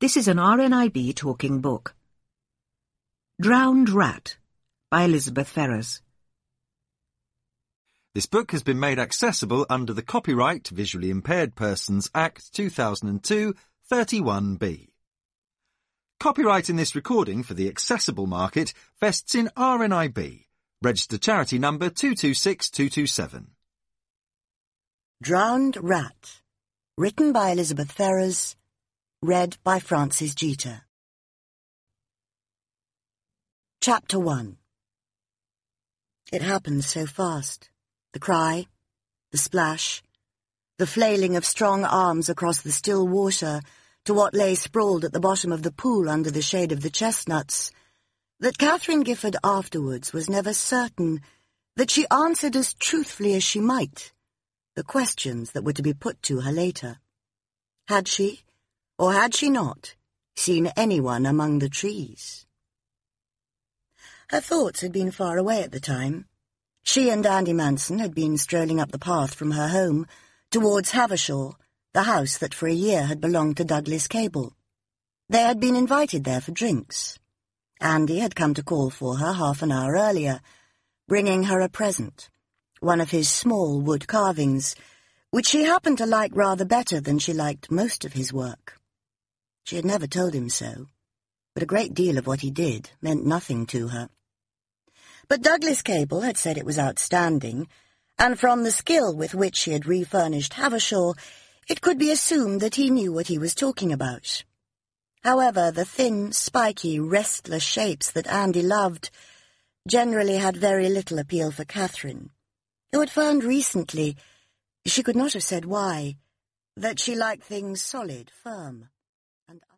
This is an RNIB talking book. Drowned Rat by Elizabeth Ferrers. This book has been made accessible under the Copyright Visually Impaired Persons Act 2002 31B. Copyright in this recording for the accessible market vests in RNIB, registered charity number 226227. Drowned Rat, written by Elizabeth Ferrers, read by Frances Jeter. Chapter 1. It happened so fast. The cry, the splash, the flailing of strong arms across the still water to what lay sprawled at the bottom of the pool under the shade of the chestnuts, that Catherine Gifford afterwards was never certain that she answered as truthfully as she might the questions that were to be put to her later. Had she, or had she not, seen anyone among the trees? Her thoughts had been far away at the time. She and Andy Manson had been strolling up the path from her home towards Havershaw, the house that for a year had belonged to Douglas Cable. They had been invited there for drinks. Andy had come to call for her half an hour earlier, bringing her a present, one of his small wood carvings, which she happened to like rather better than she liked most of his work. She had never told him so, but a great deal of what he did meant nothing to her. But Douglas Cable had said it was outstanding, and from the skill with which he had refurnished Havershaw, it could be assumed that he knew what he was talking about. However, the thin, spiky, restless shapes that Andy loved generally had very little appeal for Catherine, who had found recently, she could not have said why, that she liked things solid, firm,